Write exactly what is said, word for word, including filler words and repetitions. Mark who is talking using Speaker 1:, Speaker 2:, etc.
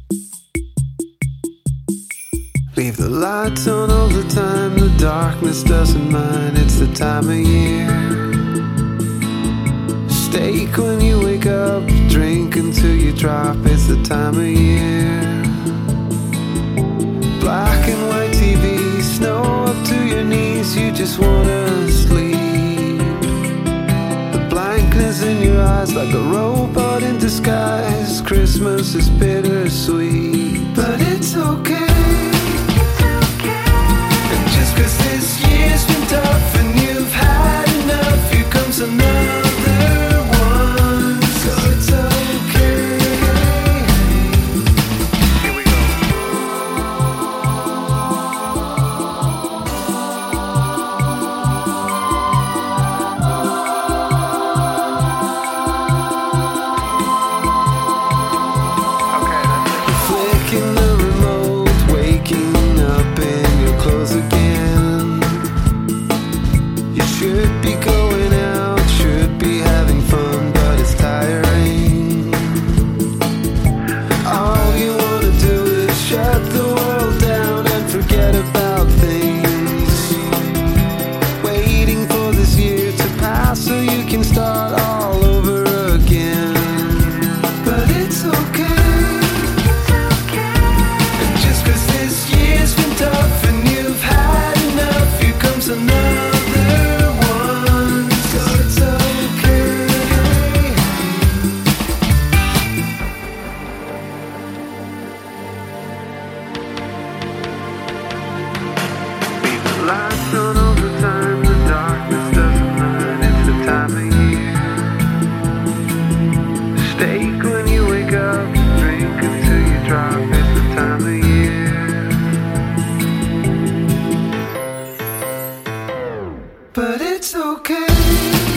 Speaker 1: Leave the lights on all the time, the darkness doesn't mind, it's the time of year. Steak when you wake up, drink until you drop, it's the time of year. Black and white T V, snow up to your knees, you just wanna sleep. The blankness in your eyes like a robot in disguise. Christmas is bittersweet, but it's okay. Cause this year's been tough and you've had enough. Here comes another one, so it's okay. Here we go. Okay, that's it. Flicking the remote, waking up in your clothes again. Should be going out, should be having fun, but it's tiring. All you wanna do is shut the world down and forget about things. Waiting for this year to pass so you can start all over again. But it's okay. And just cause this year's been tough and you've had enough, here comes another. Lights on all the time, the darkness doesn't mind, it's the time of year. Steak when you wake up, drink until you drop, it's the time of year. But it's okay.